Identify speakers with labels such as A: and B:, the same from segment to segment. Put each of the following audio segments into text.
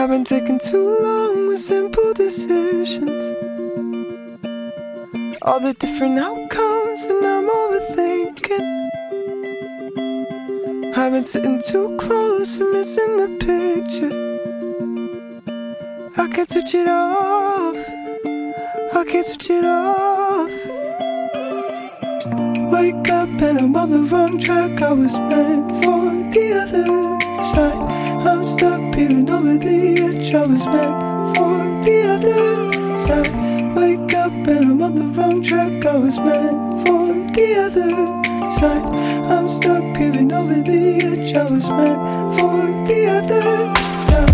A: I've been taking too long with simple decisions, all the different outcomes, and I'm overthinking. I've been sitting too close and missing the picture. I can't switch it off, I can't switch it off. Wake up and I'm on the wrong track. I was meant for the other side. I'm stuck peering over the edge. I was meant for the other side. Wake up and I'm on the wrong track. I was meant for the other side. I'm stuck peering over the edge. I was meant for the other side.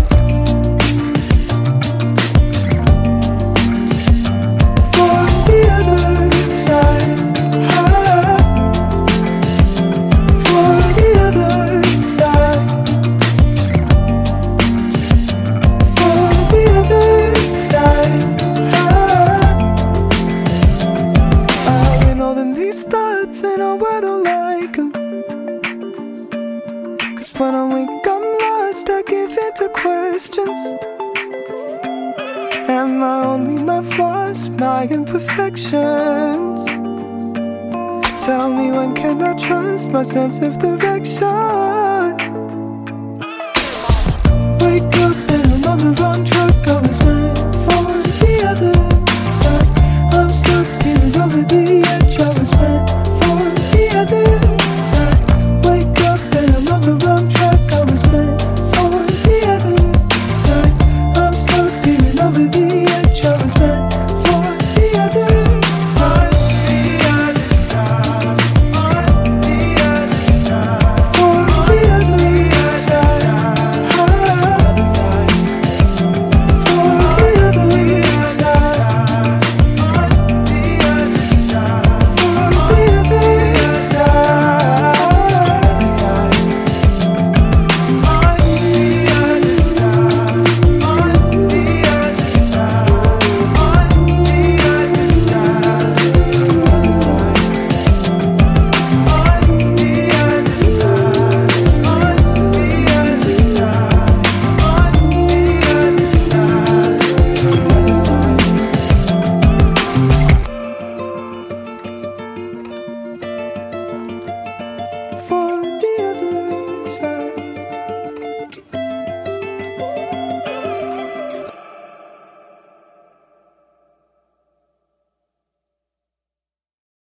A: For the other side. For the other side. For the other side. I've been holding these thoughts and I don't like 'em. Cause when I'm weak I'm lost, I give in to questions. Am I only my flaws, my imperfections? Tell me, when can I trust my sense of direction? Wake up and I'm on the wrong track. I was meant